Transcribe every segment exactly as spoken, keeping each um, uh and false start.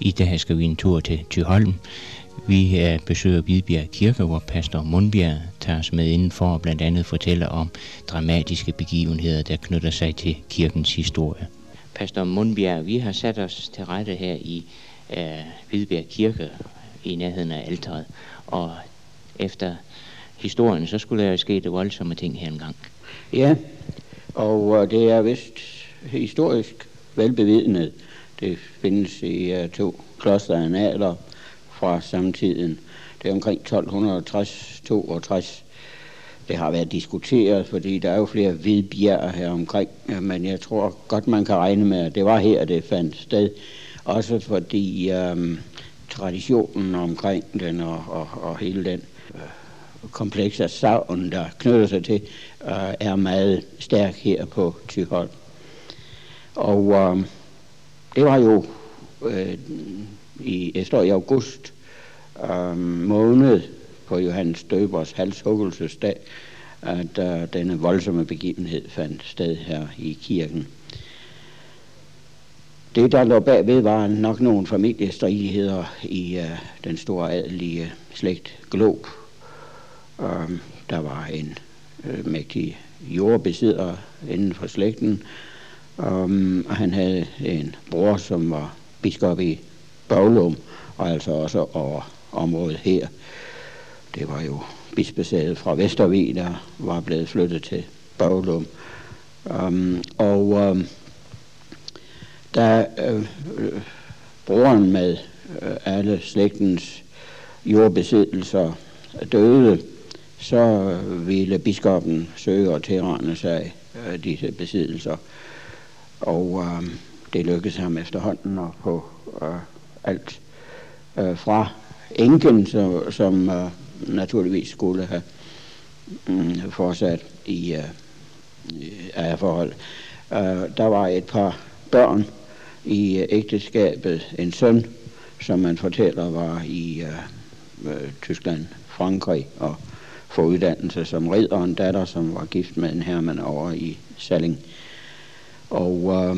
I dag skal vi en tur til Thyholm. Vi er besøger Hvidbjerg Kirke, hvor pastor Mundbjerg tager os med indenfor og blandt andet fortæller om dramatiske begivenheder, der knytter sig til kirkens historie. Pastor Mundbjerg, vi har sat os til rette her i uh, Hvidbjerg Kirke i nærheden af alteret, og efter historien, så skulle der jo ske det voldsomme ting her engang. Ja, og uh, det er vist historisk velbevidnet. Det findes i uh, to klosteranaler fra samtiden. Det er omkring tolv tres til toogtres. Det har været diskuteret, fordi der er jo flere hvidbjerg her omkring, men jeg tror godt, man kan regne med, at det var her, det fandt sted. Også fordi um, traditionen omkring den og, og, og hele den uh, komplekse savn, der knytter sig til, uh, er meget stærk her på Thyholm. Og uh, det var jo uh, i efter i august uh, måned på Johannes Døbers halshuggelsesdag, at uh, denne voldsomme begivenhed fandt sted her i kirken. Det, der lå bagved, var nok nogle familiestridigheder i uh, den store adelige slægt Glob. Uh, der var en uh, mægtig jordbesidder inden for slægten, um, og han havde en bror, som var biskop i Bøvlum, og altså også over området her. Det var jo bispesædet fra Vestervig, der var blevet flyttet til Bøvlum. Um, og um, da øh, øh, broren med øh, alle slægtens jordbesiddelser døde, så ville biskoppen søge at tilrane sig øh, disse besiddelser. Og øh, det lykkedes ham efterhånden at få øh, alt øh, fra enken, så, som øh, naturligvis skulle have øh, fortsat i øh, ejerforhold. Øh, der var et par børn i øh, ægteskabet, en søn, som man fortæller var i øh, øh, Tyskland, Frankrig, og få uddannelse som ridder, og en datter, som var gift med en herremand over i Salling. Og øh,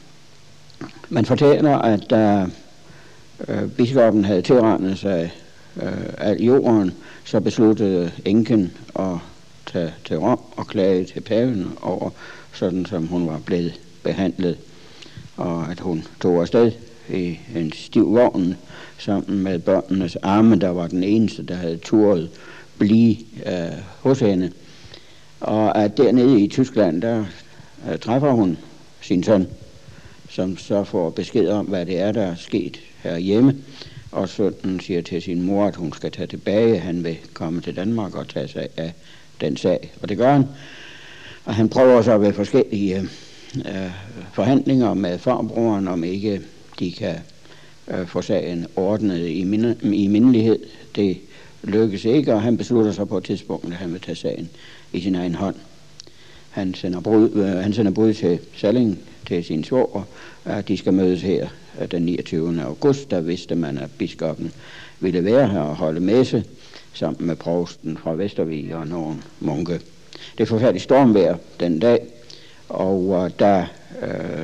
man fortæller, at da øh, biskoppen havde tilrandet sig øh, al jorden, så besluttede enken at tage til Rom og klage til paven over, sådan som hun var blevet behandlet. Og at hun tog afsted i en stiv vogn sammen med børnenes arme, der var den eneste, der havde turet blive øh, hos hende. Og at dernede i Tyskland, der øh, træffer hun sin søn, som så får besked om, hvad det er, der er sket herhjemme. Og sønnen siger til sin mor, at hun skal tage tilbage. Han vil komme til Danmark og tage sig af den sag. Og det gør han. Og han prøver så ved forskellige øh, forhandlinger med farbroren, om ikke de kan øh, få sagen ordnet i, minde, i mindelighed. Det lykkes ikke, og han beslutter sig på et tidspunkt, at han vil tage sagen i sin egen hånd. Han sender brud, øh, han sender brud til Salling, til sin svoger, at de skal mødes her den niogtyvende august. Der vidste man, at biskoppen ville være her og holde messe sammen med provsten fra Vestervig og nogle munke. Det er forfærdeligt stormvejr den dag, og uh, da øh,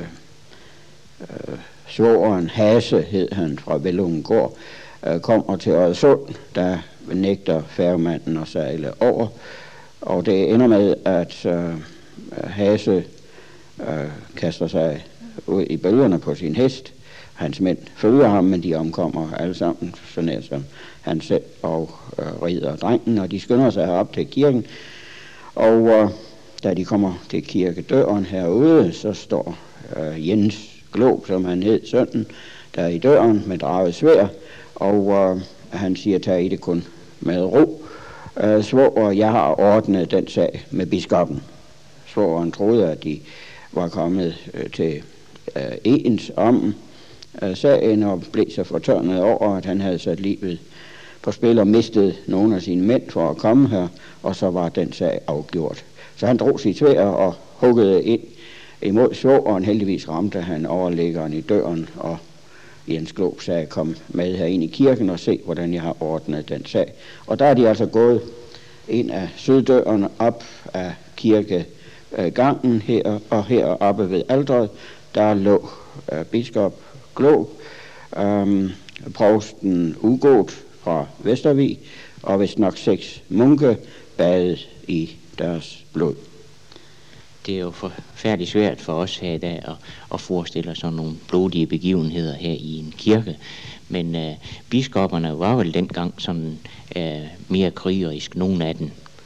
øh, svogeren Hase, hed han, fra Vellungegård, øh, kommer til Oddesund, der nægter færgemanden at sejle over, og det ender med, at øh, Hase øh, kaster sig ud i bølgerne på sin hest. Hans mænd følger ham, men de omkommer alle sammen, så nær som han selv og øh, ridder drengen, og de skynder sig herop til kirken. Og øh, da de kommer til kirkedøren herude, så står øh, Jens Glob, som han hed, sønnen, der er i døren med draget sværd, og øh, han siger, tag i det kun med ro. Øh, svoger, jeg har ordnet den sag med biskoppen. Svogeren troede, at de var kommet øh, til øh, ens om øh, sagen, og blev så fortørnet over, at han havde sat livet på spil og mistet nogle af sine mænd for at komme her, og så var den sag afgjort. Så han drog sit sværd og huggede ind imod svogeren. Heldigvis ramte han overliggeren i døren, og Jens Glob sagde, kom med her ind i kirken og se, hvordan jeg har ordnet den sag. Og der er de altså gået ind af syddøren op af kirkegangen her, og heroppe ved alteret, der lå uh, biskop Glob Øhm, provsten Ugot fra Vestervig, og vist nok seks munke badet i deres blod. Det er jo forfærdeligt svært for os her i dag at, at forestille os sådan nogle blodige begivenheder her i en kirke. Men øh, biskopperne var vel dengang sådan øh, mere krigerisk, nogle af dem.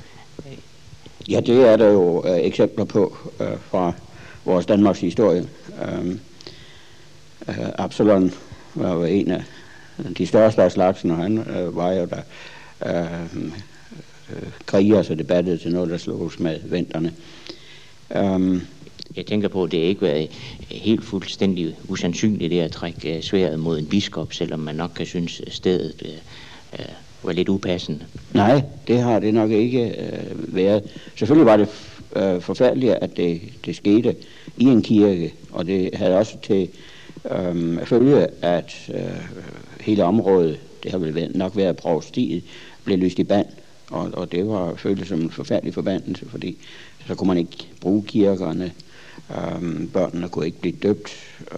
Ja, det er der jo øh, eksempler på øh, fra vores Danmarks historie. Øh, øh, Absalon var jo en af de største af slagsen, og han øh, var jo der øh, øh, kriger, så det battede til noget, der slogs med venterne. Um, Jeg tænker på, at det ikke været helt fuldstændig usandsynligt det at trække sværdet mod en biskop, selvom man nok kan synes, at stedet øh, øh, var lidt upassende. Nej, det har det nok ikke øh, været. Selvfølgelig var det øh, forfærdeligt, at det, det skete i en kirke, og det havde også til øh, følge, at øh, hele området, det har vel været, nok været provstiet, blev lyst i band, og, og det var føltes som en forfærdelig forbandelse, fordi så kunne man ikke bruge kirkerne. Øhm, børnene kunne ikke blive døbt.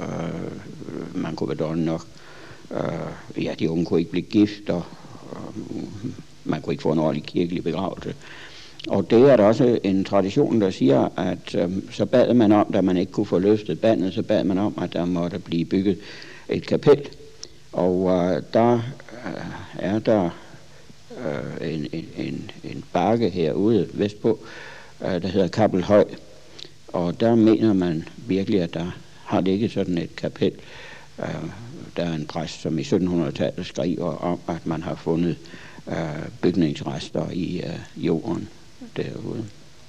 Øh, man kunne være dårlig nok. Øh, ja, de unge kunne ikke blive gift, og øh, man kunne ikke få en ordentlig kirkelig begravelse. Og det er der også en tradition, der siger, at øh, så bad man om, da man ikke kunne få løftet bandet, så bad man om, at der måtte blive bygget et kapel. Og øh, der øh, er der øh, en, en, en bakke herude vestpå, der hedder Kappelhøj, og der mener man virkelig, at der har ligget sådan et kapel. Der er en præst, som i syttenhundredetallet skriver om, at man har fundet bygningsrester i jorden derude.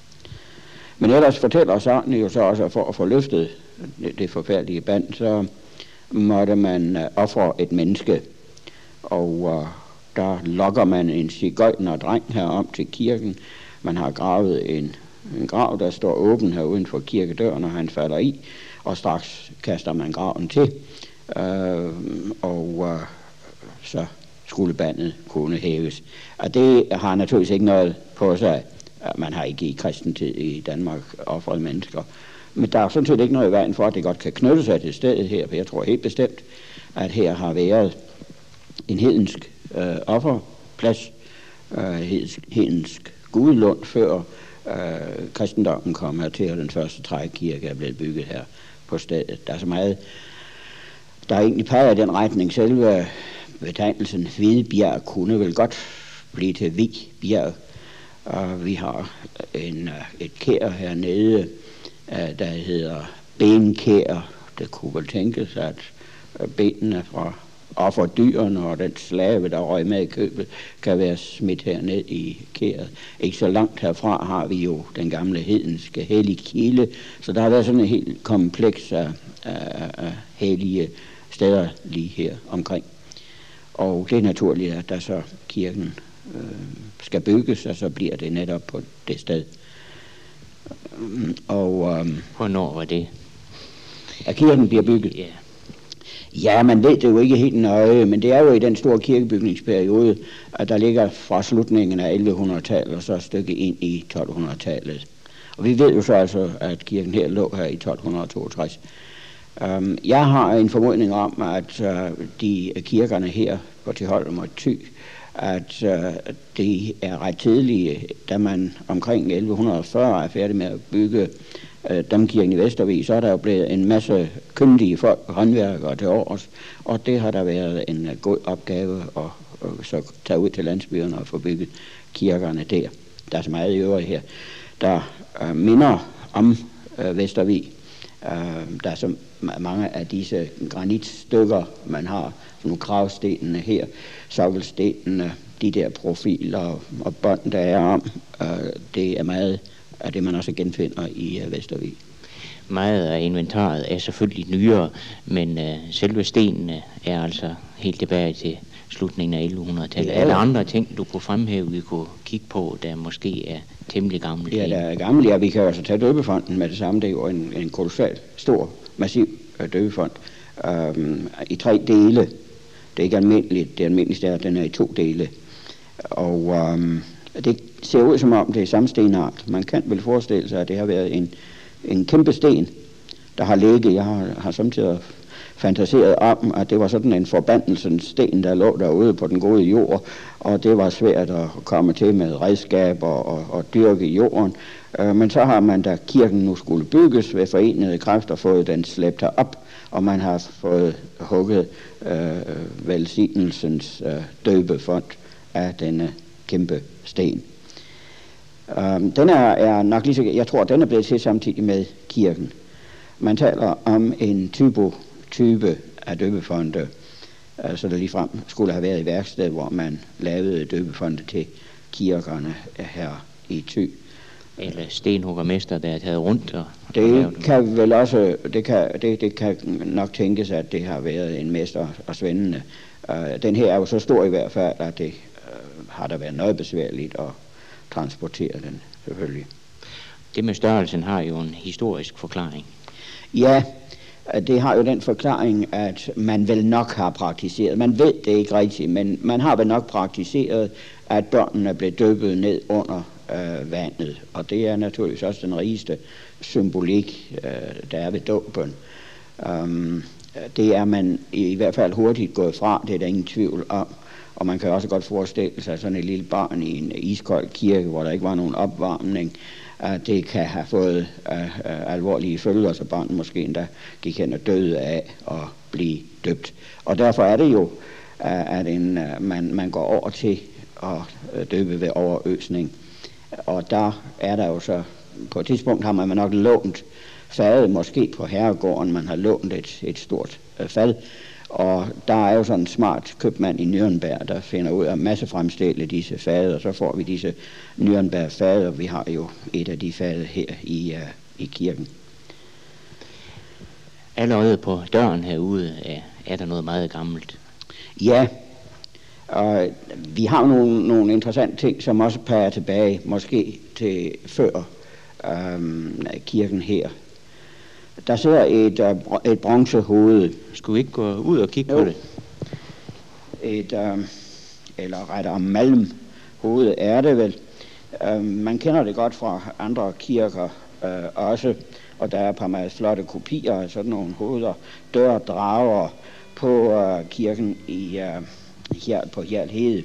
Men ellers fortæller sådan jo så også, at for at få løftet det forfærdelige band, så måtte man ofre et menneske, og der lokker man en sigøjner-dreng herom til kirken. Man har gravet en, en grav, der står åben her uden for kirkedøren, og han falder i, og straks kaster man graven til, øh, og øh, så skulle bandet kunne hæves. Og det har naturligvis ikke noget på sig. Man har ikke i kristentid i Danmark offret mennesker. Men der er sådan set ikke noget i vejen for, at det godt kan knytte sig til stedet her, for jeg tror helt bestemt, at her har været en hedensk øh, offerplads, øh, hedensk, hedensk Gudlund, før øh, kristendommen kom her til, og den første trækirke er blevet bygget her på stedet. Der er så meget, der egentlig peger i den retning. Selve betegnelsen Hvidbjerg kunne vel godt blive til Vigbjerg. Og vi har en, et kær hernede, der hedder Benkær. Det kunne vel tænkes, at benene fra offerdyrene og den slave, der røg med i købet, kan være smidt herned i kæret. Ikke så langt herfra har vi jo den gamle hedenske hellige kilde, så der har været sådan en helt kompleks af, af, af hellige steder lige her omkring. Og det er naturligt, at der så kirken øh, skal bygges, og så bliver det netop på det sted. Og øh, hvornår var det? At kirken bliver bygget? Ja. Ja, man ved det jo ikke helt nøje, men det er jo i den store kirkebygningsperiode, at der ligger fra slutningen af ellevehundredetallet og så et stykke ind i tolvhundredetallet. Og vi ved jo så altså, at kirken her lå her i tolv toogtres. Um, jeg har en formodning om, at uh, de kirkerne her på Thyholm og Thy, at uh, de er ret tidlige, da man omkring elleve fyrre er færdig med at bygge Domkirken i Vestervig, så er der jo blevet en masse kyndige folk, håndværkere til års, og det har der været en god opgave at, at så tage ud til landsbyerne og få bygget kirkerne der. Der er så meget i øvrigt her, der uh, minder om uh, Vestervig. Uh, der er så mange af disse granitstykker, man har, nogle kravstenene her, sokkelstenene, de der profiler og, og bånd, der er om, uh, det er meget af det, man også genfinder i uh, Vestervig. Meget af inventaret er selvfølgelig nyere, men uh, selve stenene er altså helt tilbage til slutningen af ellevehundredetallet. Ja. Er der andre ting, du kunne fremhæve, vi kunne kigge på, der måske er temmelig gamle? Ja, der er gamle. Ja, vi kan også tage døbefonden med det samme. Det er jo en, en kolossalt stor, massiv uh, døbefond um, i tre dele. Det er ikke almindeligt. Det almindeligste er, at den er i to dele. Og um, det ser ud som om det er samme stenart. Man kan vel forestille sig, at det har været en, en kæmpe sten, der har ligget. Jeg har, har samtidig fantaseret om, at det var sådan en forbandelsens sten, der lå derude på den gode jord, og det var svært at komme til med redskaber og, og dyrke jorden. Øh, men så har man, da kirken nu skulle bygges ved forenede kræfter, fået den slæbt herop, og man har fået hugget øh, velsignelsens øh, døbefond af denne kæmpe sten. Um, den er, er nok lige så, jeg tror, den er blevet til samtidig med kirken. Man taler om en type, type af døbefonde, uh, så der ligefrem skulle have været i værksted, hvor man lavede døbefonde til kirkerne her i Thy. Eller stenhuggermester, der er taget rundt og det kan vel også, det kan, det, det kan nok tænkes, at det har været en mester og svendende. Uh, den her er jo så stor i hvert fald, at det uh, har der været noget besværligt at transportere den, selvfølgelig. Det med størrelsen har jo en historisk forklaring. Ja, det har jo den forklaring, at man vel nok har praktiseret, man ved det ikke rigtigt, men man har vel nok praktiseret, at børnene blev døbet ned under øh, vandet, og det er naturligvis også den rigeste symbolik, øh, der er ved dåben. Um, det er man i hvert fald hurtigt gået fra, det er der ingen tvivl om. Og man kan også godt forestille sig sådan et lille barn i en iskold kirke, hvor der ikke var nogen opvarmning, at det kan have fået uh, uh, alvorlige følger, så barnet måske endda gik hen og døde af at blive døbt. Og derfor er det jo, uh, at en, uh, man, man går over til at uh, døbe ved overøsning. Og der er der jo så, på et tidspunkt har man nok lånt fadet, måske på herregården, man har lånt et, et stort uh, fad. Og der er jo sådan en smart købmand i Nürnberg, der finder ud af massefremstille disse fade, og så får vi disse Nürnberg-fade, og vi har jo et af de fade her i, uh, i kirken. Allerede på døren herude er, er der noget meget gammelt. Ja, og vi har nogle, nogle interessante ting, som også peger tilbage, måske til før um, kirken her. Der sidder et, uh, et bronzehoved. Skulle vi ikke gå ud og kigge jo. på det? Et, uh, eller rettere malmhoved er det vel. Uh, man kender det godt fra andre kirker uh, også, og der er et par meget flotte kopier af sådan nogle hoveder, dørdrager på uh, kirken i, uh, her på Hjerlhede.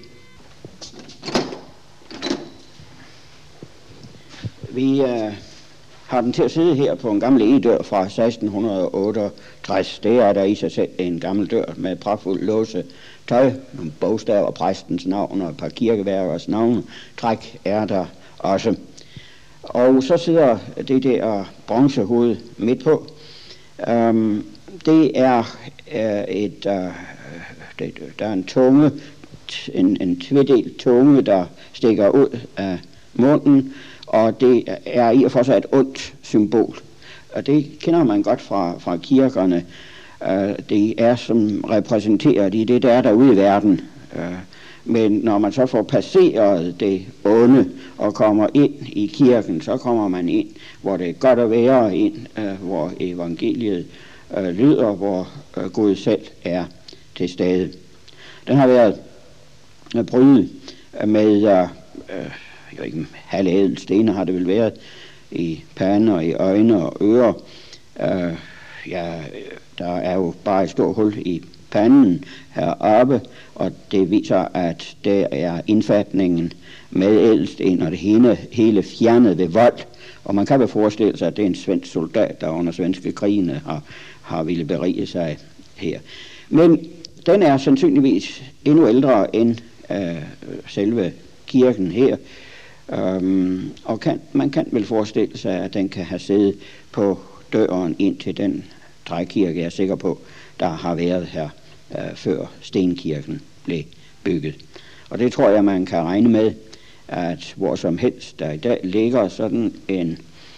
Vi uh, har den til at sidde her på en gammel egedør fra seksten otteogtres. Det er der i sig selv en gammel dør med pragtfuld låse tøj, nogle bogstaver, præstens navn og et par kirkeværkers navne. Træk er der også. Og så sidder det der bronzehoved midt på. Um, det er uh, et, uh, det, der er en tunge, en, en tvedelt tunge, der stikker ud af munden, og det er i og for sig et ondt symbol. Og det kender man godt fra, fra kirkerne. Uh, det er som repræsenteret i det, der er derude i verden. Uh, men når man så får passeret det onde og kommer ind i kirken, så kommer man ind, hvor det er godt at være, ind, uh, hvor evangeliet uh, lyder, hvor uh, Gud selv er til stede. Den har været uh, brydet med uh, uh, jo ikke halvædel stener har det vel været i pande og i øjne og ører. Uh, ja, der er jo bare et stort hul i panden heroppe, og det viser, at der er indfatningen med ædelsten, og det hele, hele fjernet ved vold. Og man kan vel forestille sig, at det er en svensk soldat, der under svenske krigene har, har ville berige sig her. Men den er sandsynligvis endnu ældre end øh, selve kirken her. Um, og kan, man kan vel forestille sig, at den kan have siddet på døren ind til den trækirke, jeg er sikker på, der har været her uh, før stenkirken blev bygget. Og det tror jeg, man kan regne med, at hvor som helst der i dag ligger sådan en,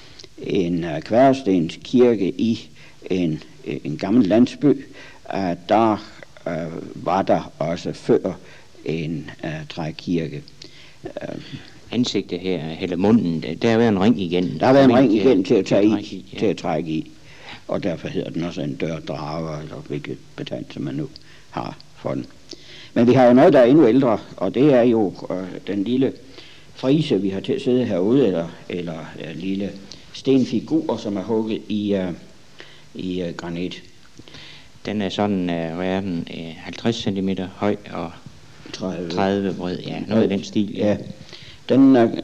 en uh, kværstens kirke i en, en gammel landsby, at der uh, var der også før en uh, trækirke. Uh, Ansigtet her, eller munden, der har været en ring igen. Der har været en ring igen til at tage i, ja. til at trække i. Og derfor hedder den også en dørdrager, eller hvilket betegnelse man nu har for den. Men vi har jo noget, der er endnu ældre, og det er jo øh, den lille frise, vi har til at sidde herude, eller, eller øh, lille stenfigur, som er hugget i, øh, i øh, granit. Den er sådan, uh, hvad er den, uh, halvtreds centimeter høj og tredive, tredive bred, ja, noget af den stil. Ja, ja. Den uh,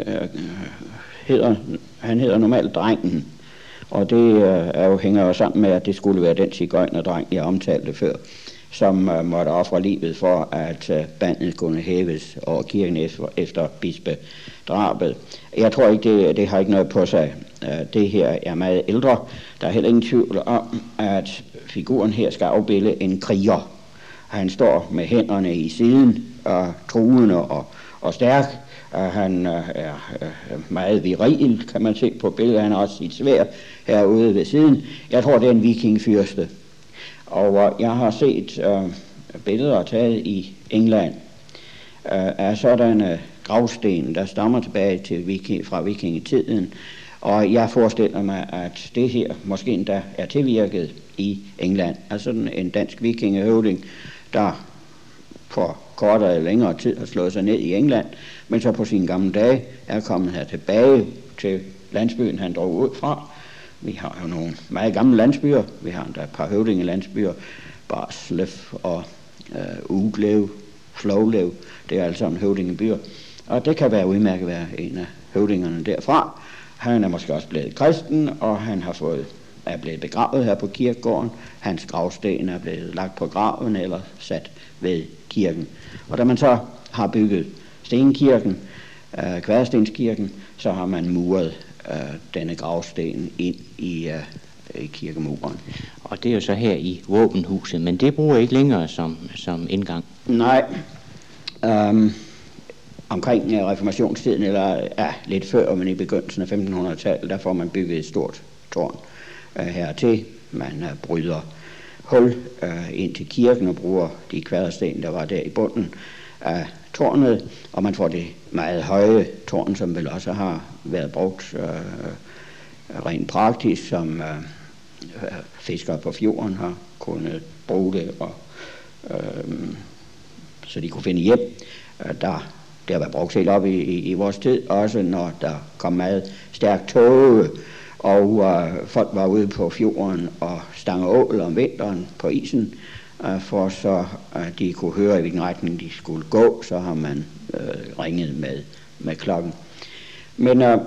hedder, han hedder normalt Drengen, og det uh, er jo, hænger jo sammen med, at det skulle være den cigøjnerdreng, jeg omtalte før, som uh, måtte ofre livet for, at uh, bandet kunne hæves over kirken efter, efter bispedrabet. Jeg tror ikke, det, det har ikke noget på sig. Uh, det her er meget ældre. Der er heller ingen tvivl om, at figuren her skal afbilde en kriger. Han står med hænderne i siden, og truende og, og stærk. Uh, han uh, er uh, meget viril, kan man se på billedet. Han har også sit sværd herude ved siden. Jeg tror, det er en vikingfyrste. Og jeg har set øh, billeder taget i England øh, af sådanne gravsten, der stammer tilbage til viking, fra vikingetiden. Og jeg forestiller mig, at det her måske endda er tilvirket i England. Altså en dansk vikingehøvding, der for kortere eller længere tid har slået sig ned i England, men så på sine gamle dage er kommet her tilbage til landsbyen, han drog ud fra. Vi har jo nogle meget gamle landsbyer. Vi har endda et par høvdingelandsbyer. Barsløf og øh, Uglev, Flovlev. Det er altså en høvdingebyer. Og det kan være udmærket være en af høvdingerne derfra. Han er måske også blevet kristen, og han har fået, er blevet begravet her på kirkegården. Hans gravsten er blevet lagt på graven eller sat ved kirken. Og da man så har bygget stenkirken, øh, Kværstenskirken, så har man muret Uh, denne gravsten ind i, uh, i kirkemuren. Og det er jo så her i våbenhuset, men det bruger ikke længere som, som indgang? Nej. Um, omkring uh, reformationstiden, eller ja, lidt før, men i begyndelsen af femtenhundredetallet, der får man bygget et stort tårn uh, hertil. Man uh, bryder hul uh, ind til kirken og bruger de kvadersten, der var der i bunden af tårnet, og man får det meget høje tårn, som vel også har været brugt øh, rent praktisk, som øh, fiskere på fjorden har kunnet bruge det, og, øh, så de kunne finde hjem. Øh, der, det har været brugt helt op i, i, i vores tid, også når der kom meget stærkt tåge, og øh, folk var ude på fjorden og stange ål om vinteren på isen, for så at de kunne høre, i hvilken retning de skulle gå, så har man øh, ringet med, med klokken. Men øh,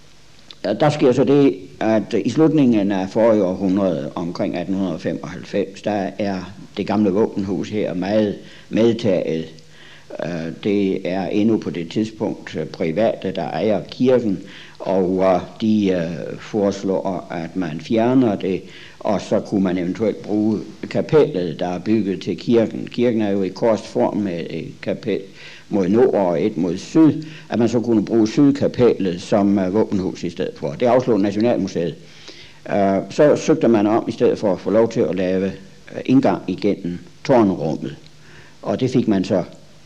der sker så det, at i slutningen af forrige århundrede, omkring atten femoghalvfems, der er det gamle våbenhus her meget medtaget. Øh, det er endnu på det tidspunkt private, der ejer kirken, og øh, de øh, foreslår, at man fjerner det, og så kunne man eventuelt bruge kapellet, der er bygget til kirken. Kirken er jo i korsform med et kapel mod nord og et mod syd, at man så kunne bruge sydkapellet som uh, våbenhus i stedet for. Det afslog Nationalmuseet. Uh, så søgte man om i stedet for at få lov til at lave uh, indgang igennem tårnrummet. Og det fik man så.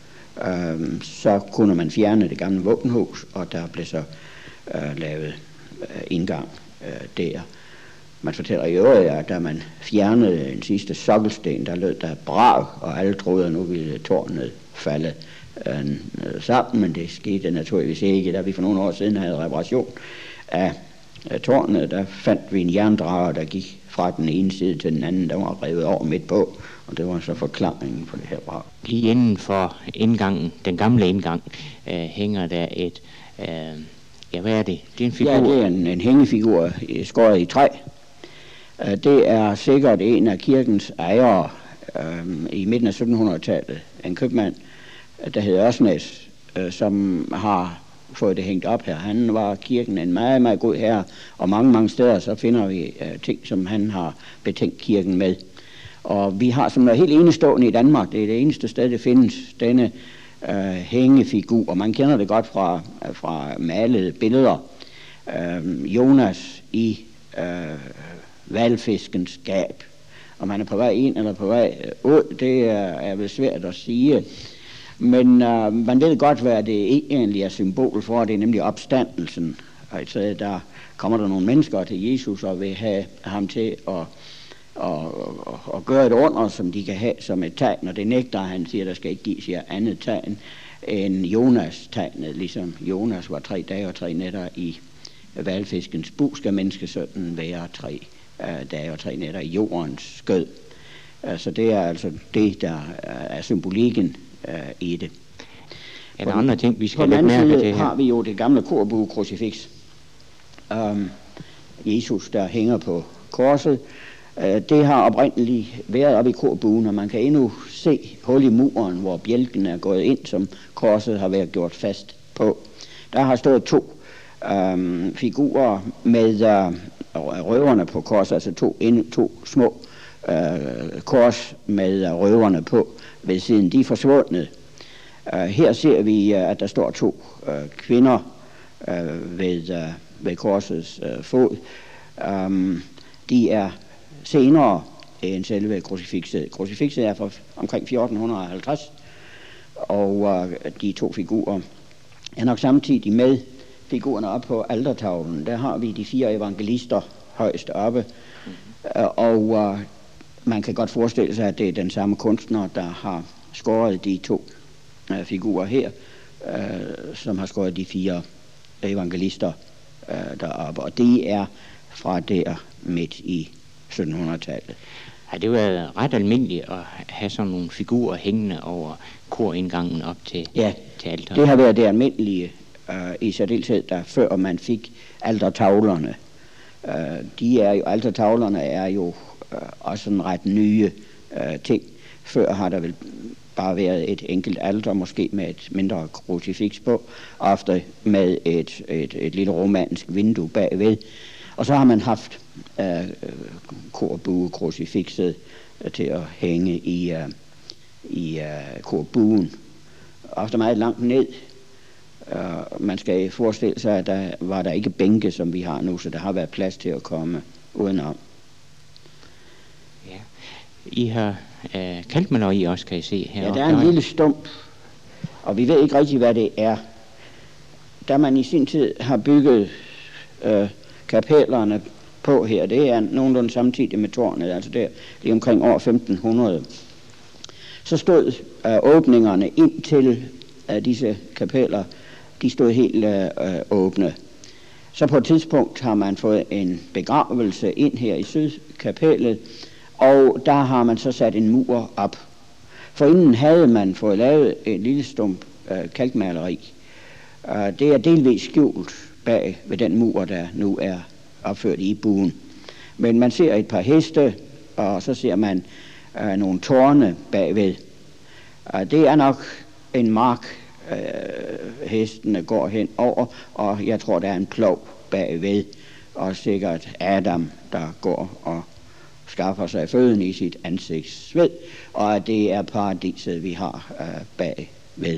Uh, så kunne man fjerne det gamle våbenhus, og der blev så uh, lavet uh, indgang uh, der. Man fortæller i øvrigt, at da man fjernede en sidste sokkelsten, der lød der brag, og alle troede, at nu ville tårnet falde øh, sammen, men det skete naturligvis ikke. Da vi for nogle år siden havde reparation af, af tårnet, der fandt vi en jerndrager, der gik fra den ene side til den anden, der var revet over midt på, og det var så forklaringen på det her brag. Lige inden for indgangen, den gamle indgang, øh, hænger der et, øh, ja hvad er det? Det er en figur? Ja, det er en, en hængefigur skåret i træ. Det er sikkert en af kirkens ejere øh, i midten af syttenhundredetallet, en købmand, der hedder Ørsnæs, øh, som har fået det hængt op her. Han var kirken en meget, meget god herre, og mange, mange steder så finder vi øh, ting, som han har betænkt kirken med. Og vi har som noget helt enestående i Danmark, det er det eneste sted, det findes, denne øh, hængefigur, og man kender det godt fra, fra malede billeder. Øh, Jonas i øh, hvalfiskens gab. Om han er på vej ind eller på vej ud, det er, er vel svært at sige. Men uh, man ved godt, hvad det egentlig er symbol for. Det er nemlig opstandelsen. Altså, der kommer der nogle mennesker til Jesus og vil have ham til at, at, at, at gøre et under, som de kan have som et tegn. Og det nægter han, siger, der skal ikke gives jer andet tegn end Jonas-tegnet. Ligesom Jonas var tre dage og tre nætter i hvalfiskens bug, skal menneskesønnen være tre uh, dage og tre nætter i jordens skød. Så det er altså det, der er symbolikken i det. Er der andre ting, vi skal lægge mærke til her? Har vi jo det gamle korbue-krucifiks. Um, Jesus, der hænger på korset. Uh, det har oprindeligt været oppe i korbuen, og man kan endnu se hul i muren, hvor bjælken er gået ind, som korset har været gjort fast på. Der har stået to um, figurer med uh, røverne på korset, altså to, en, to små uh, kors med uh, røverne på ved siden. De er forsvundet. Uh, her ser vi, uh, at der står to uh, kvinder uh, ved, uh, ved korsets uh, fod. Um, de er senere end selve krucifikset. Krucifikset er fra omkring fjorten halvtreds, og uh, de to figurer er nok samtidig med figurerne oppe på altertavlen. Der har vi de fire evangelister højst oppe, mm-hmm. uh, og uh, man kan godt forestille sig, at det er den samme kunstner, der har skåret de to uh, figurer her, uh, som har skåret de fire evangelister uh, deroppe, og det er fra der midt i syttenhundredetallet. Har det været ret almindeligt at have sådan nogle figurer hængende over korindgangen op til, ja, til alteret? Det har været det almindelige, uh, i særdeleshed der før man fik altertavlerne. Uh, de er jo, altertavlerne er jo uh, også en ret nye uh, ting. Før har der vel bare været et enkelt alter, måske med et mindre krucifiks på, ofte med et, et, et lille romansk vindue bagved. Og så har man haft uh, korbue-krucifikset uh, til at hænge i, uh, i uh, korbuen. Ofte meget langt ned. Uh, man skal forestille sig, at der var der ikke bænke, som vi har nu, så der har været plads til at komme udenom. Ja. I har uh, kalkmaleri også, kan I se her. Ja, der er en lille stump, og vi ved ikke rigtig, hvad det er. Da man i sin tid har bygget uh, kapellerne på her, det er nogenlunde samtidig med tårnet, altså der lige omkring år femten hundrede. Så stod uh, åbningerne ind til uh, disse kapeller, de stod helt uh, åbne. Så på et tidspunkt har man fået en begravelse ind her i sydkapellet, og der har man så sat en mur op. For inden havde man fået lavet en lille stump uh, kalkmaleri. Uh, det er delvis skjult bag ved den mur, der nu er opført i buen. Men man ser et par heste, og så ser man uh, nogle tårne bagved. Uh, det er nok en mark, uh, hestene går hen over, og jeg tror, der er en plov bagved, og sikkert Adam, der går og skaffer sig føden i sit ansigtssved, og at det er paradiset, vi har uh, bagved.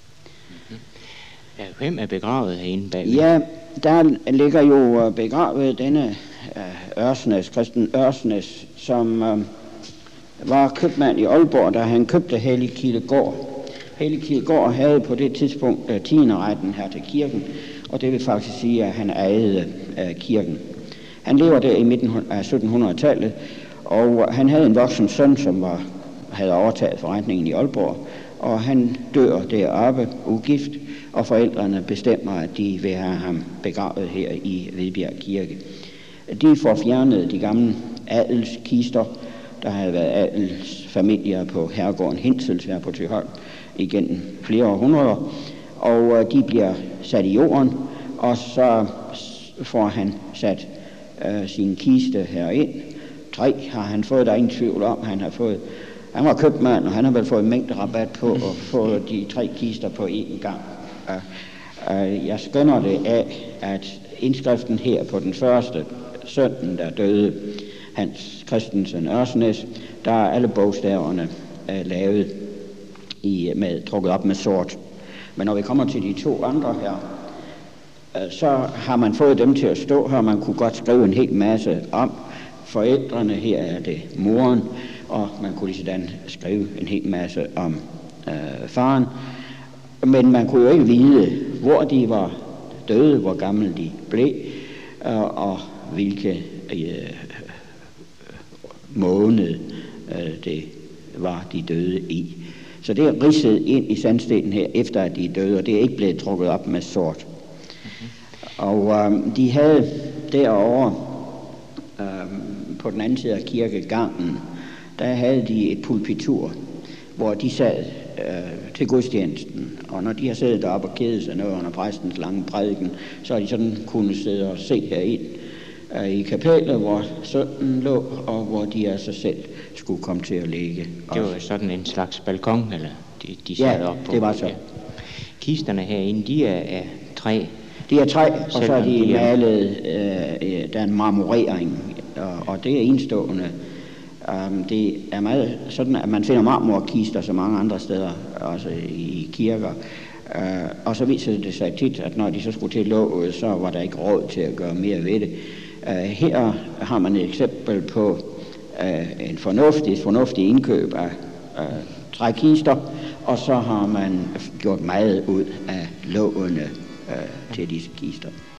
Ja, hvem er begravet herinde bagved? Ja, der ligger jo begravet denne uh, Ørsnes, Christen Ørsnes, som uh, var købmand i Aalborg, da han købte Helligkildegård. Helligkildegård havde på det tidspunkt uh, tienderetten her til kirken, og det vil faktisk sige, at han ejede uh, kirken. Han lever der i midten af syttenhundredetallet, og han havde en voksen søn, som var, havde overtaget forretningen i Aalborg, og han dør deroppe ugift, og forældrene bestemmer, at de vil have ham begravet her i Hvidbjerg Kirke. De får fjernet de gamle adelskister. Der havde været adelsfamilier på herregården Hinsels her på Thyholm igennem flere århundreder, og de bliver sat i jorden, og så får han sat øh, sin kiste herind. Tre har han fået, der er ingen tvivl om, han har fået. Han var købmand, og han har vel fået mængde rabat på at få de tre kister på én gang. Uh, uh, jeg skønner det af, at indskriften her på den første sønnen, der døde, Hans Christensen Ørsnes, der er alle bogstaverne uh, lavet i, med, trukket op med sort. Men når vi kommer til de to andre her, uh, så har man fået dem til at stå her. Man kunne godt skrive en hel masse om forældrene. Her er det moren, og man kunne lige sådan skrive en hel masse om uh, faren. Men man kunne jo ikke vide, hvor de var døde, hvor gamle de blev, og, og hvilke øh, måned øh, det var, de døde i. Så det er ridset ind i sandstenen her, efter at de er døde, og det er ikke blevet trukket op med sort. Mm-hmm. Og øh, de havde derovre, øh, på den anden side af kirkegangen, der havde de et pulpitur, hvor de sad øh, til gudstjenesten. Og når de har siddet deroppe og kædet sig noget under præstens lange prædiken, så har de sådan kunnet sidde og se herind øh, i kapellet, hvor sønnen lå, og hvor de altså selv skulle komme til at ligge. Det var sådan en slags balkon, eller de, de sad ja, op på? det var så. Ja. Kisterne herinde, de er af træ? De er træ, og så er de, de er... malet, øh, der er en marmorering, og, og det er enestående. Um, det er meget sådan, at man finder marmorkister så mange andre steder, også i kirker. Uh, og så viser det sig tit, at når de så skulle til låget, så var der ikke råd til at gøre mere ved det. Uh, her har man et eksempel på uh, en fornuftig, fornuftig indkøb af uh, trækister, og så har man gjort meget ud af lågene uh, til disse kister.